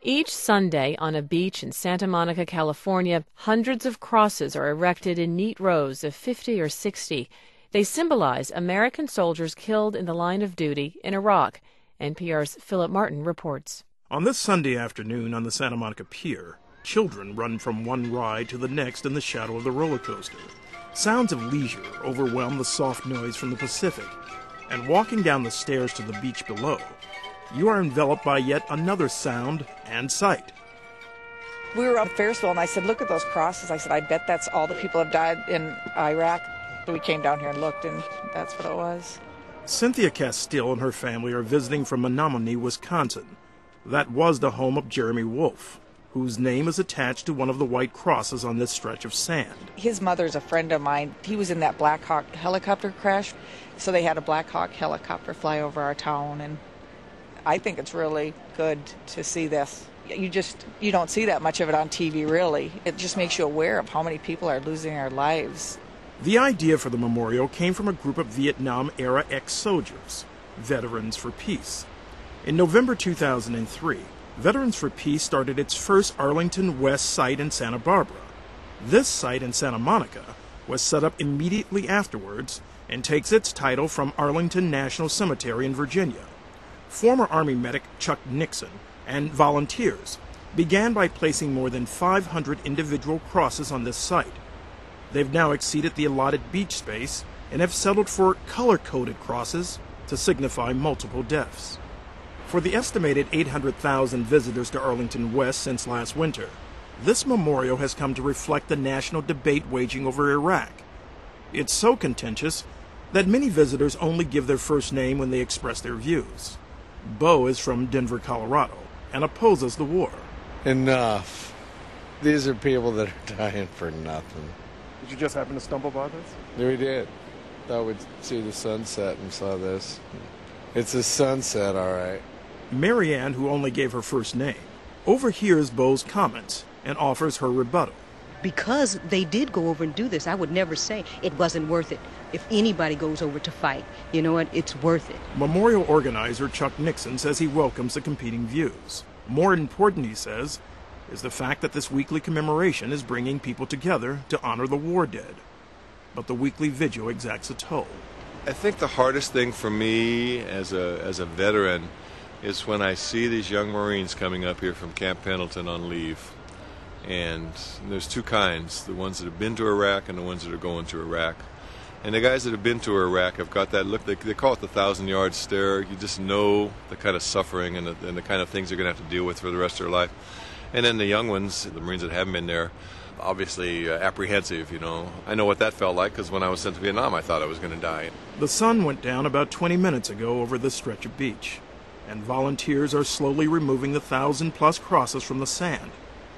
Each Sunday on a beach in Santa Monica, California, hundreds of crosses are erected in neat rows of 50 or 60. They symbolize American soldiers killed in the line of duty in Iraq. NPR's Philip Martin reports. On this Sunday afternoon on the Santa Monica Pier, children run from one ride to the next in the shadow of the roller coaster. Sounds of leisure overwhelm the soft noise from the Pacific. And walking down the stairs to the beach below, you are enveloped by yet another sound and sight. We were up Ferrisville, and I said, look at those crosses. I said, I bet that's all the people have died in Iraq. So we came down here and looked, and that's what it was. Cynthia Castile and her family are visiting from Menominee, Wisconsin. That was the home of Jeremy Wolf, whose name is attached to one of the white crosses on this stretch of sand. His mother's a friend of mine. He was in that Black Hawk helicopter crash, so they had a Black Hawk helicopter fly over our town, and I think it's really good to see this. You don't see that much of it on TV, really. It just makes you aware of how many people are losing their lives. The idea for the memorial came from a group of Vietnam-era ex-soldiers, Veterans for Peace. In November 2003, Veterans for Peace started its first Arlington West site in Santa Barbara. This site in Santa Monica was set up immediately afterwards and takes its title from Arlington National Cemetery in Virginia. Former Army medic Chuck Nixon and volunteers began by placing more than 500 individual crosses on this site. They've now exceeded the allotted beach space and have settled for color-coded crosses to signify multiple deaths. For the estimated 800,000 visitors to Arlington West since last winter, this memorial has come to reflect the national debate waging over Iraq. It's so contentious that many visitors only give their first name when they express their views. Bo is from Denver, Colorado, and opposes the war. Enough. These are people that are dying for nothing. Did you just happen to stumble by this? We did. Thought we'd see the sunset and saw this. It's a sunset, all right. Marianne, who only gave her first name, overhears Bo's comments and offers her rebuttal. Because they did go over and do this, I would never say it wasn't worth it. If anybody goes over to fight, you know what? It's worth it. Memorial organizer Chuck Nixon says he welcomes the competing views. More important, he says, is the fact that this weekly commemoration is bringing people together to honor the war dead. But the weekly vigil exacts a toll. I think the hardest thing for me as a veteran is when I see these young Marines coming up here from Camp Pendleton on leave. And there's two kinds, the ones that have been to Iraq and the ones that are going to Iraq. And the guys that have been to Iraq have got that look, they call it the 1,000-yard stare. You just know the kind of suffering and the kind of things they're going to have to deal with for the rest of their life. And then the young ones, the Marines that haven't been there, obviously apprehensive, you know. I know what that felt like because when I was sent to Vietnam, I thought I was going to die. The sun went down about 20 minutes ago over this stretch of beach, and volunteers are slowly removing the 1,000-plus crosses from the sand.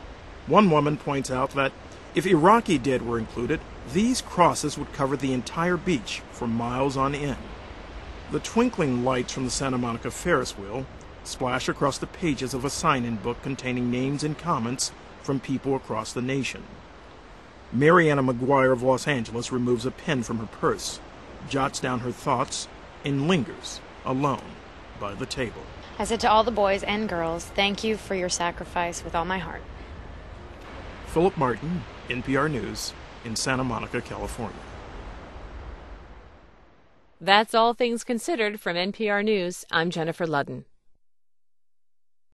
One woman points out that if Iraqi dead were included, these crosses would cover the entire beach for miles on end. The twinkling lights from the Santa Monica Ferris wheel splash across the pages of a sign-in book containing names and comments from people across the nation. Mariana McGuire of Los Angeles removes a pen from her purse, jots down her thoughts, and lingers, alone, by the table. I said to all the boys and girls, thank you for your sacrifice with all my heart. Philip Martin, NPR News, in Santa Monica, California. That's All Things Considered from NPR News. I'm Jennifer Ludden.